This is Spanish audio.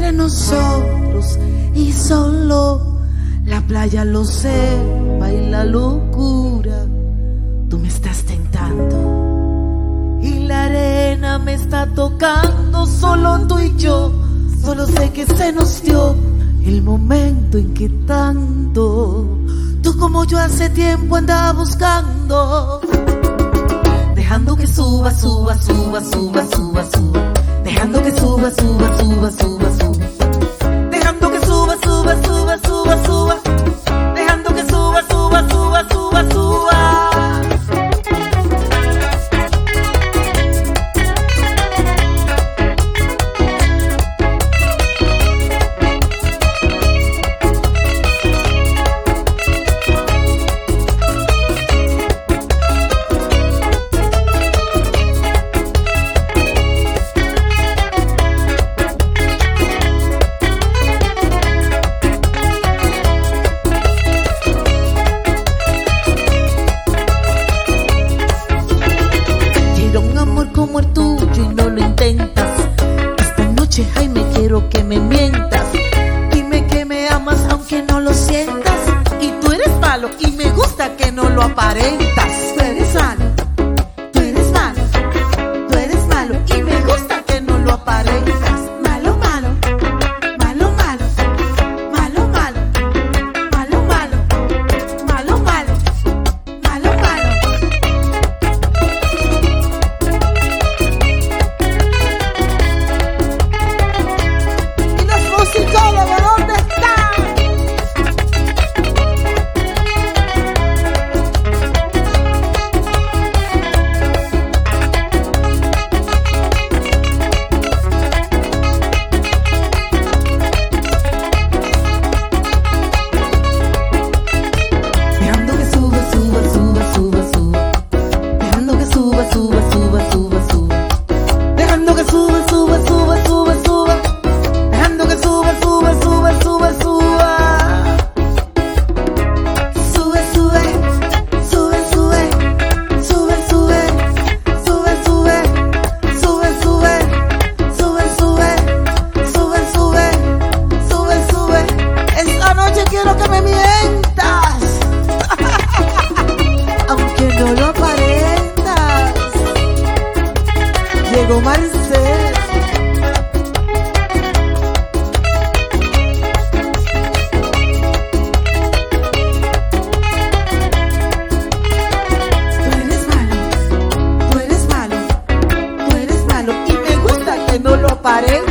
entre nosotros y solo la playa lo sepa y la locura. Tú me estás tentando y la arena me está tocando. Solo tú y yo, solo sé que se nos dio el momento en que tanto tú como yo hace tiempo andaba buscando. Dejando que suba, suba, suba, suba, suba, suba. Dejando que suba, suba, suba, suba, suba. Dejando que suba, suba, suba, suba, suba. Dejando que suba, suba, suba, suba, suba. Como el tuyo y no lo intentas. Esta noche, ay, me quiero que me mientas. Dime que me amas aunque no lo sientas. Y tú eres malo y me gusta que no lo aparentas. Tú eres malo, tú eres malo, tú eres malo y me gusta que no lo aparentas. Malo, malo, malo, malo, malo, malo, malo, malo, malo, malo, malo, malo. Psicólogo, ¿dónde está? Dejando que suba, suba, suba, suba, suba. Dejando que suba, suba, suba, suba, suba. Dejando que suba, suba, suba, suba, suba. Dejando que suba, suba, suba, suba, suba. Sube, sube, sube, sube, sube, sube, sube, sube, sube, sube, sube, sube, sube, sube, sube, sube. Esta noche quiero que me mientas, aunque no lo aparentas. Llegó Marcel. Tú eres malo y me gusta que no lo aparentes.